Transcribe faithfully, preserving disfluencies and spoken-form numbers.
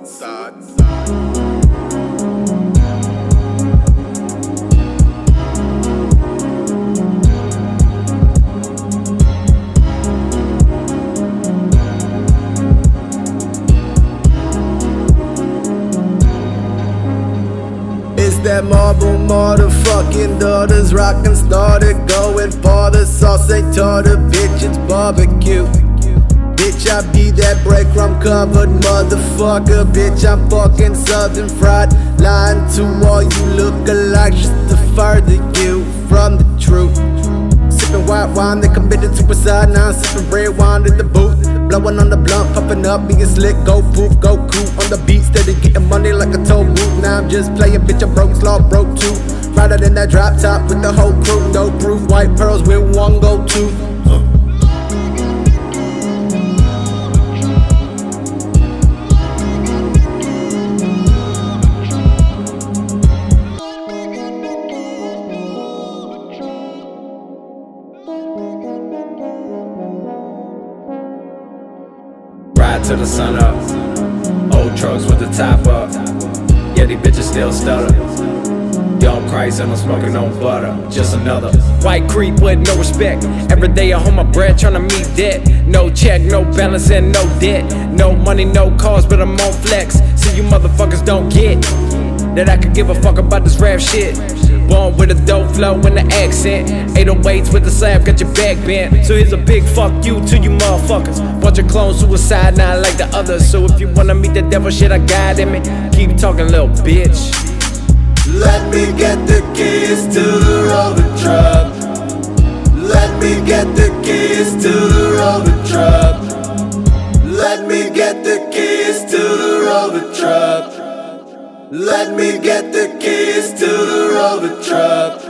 thoughts. It's that marble motherfucking daughters rockin' started going for the sauce ain't tartar, bitch, it's barbecue. Bitch, I be that breadcrumb covered motherfucker. Bitch, I'm fucking southern fried, lying to all you lookalikes just to further you from the truth. Sippin' white wine, they committed suicide. Now I'm sippin' red wine in the booth, blowing on the blunt, puffin' up, being slick, go poof, go cool on the beat, steady getting money like a toll booth. Now I'm just playing, bitch, I'm broke, slaw, broke too. Rider than that drop top with the whole crew, no proof, white pearls with one go to. Uh. Ride till the sun up, old trucks with the top up. Yeah, these bitches still stutter. Young Christ and I'm smoking on butter. Just another white creep with no respect. Every day I hold my breath tryna meet debt. No check, no balance and no debt. No money, no cause, but I'm on flex. See you motherfuckers don't get that I could give a fuck about this rap shit. Born with a dope flow and the accent. eight oh eights with the slab, got your back bent. So here's a big fuck you to you motherfuckers. Bunch of clones, suicide, not like the others. So if you wanna meet the devil, shit, I got in me. Keep talking, little bitch. Let me get the keys to the Rover truck. Let me get the keys to the Rover truck. Let me get the keys to the Rover truck. Let me get the keys to the Rover truck.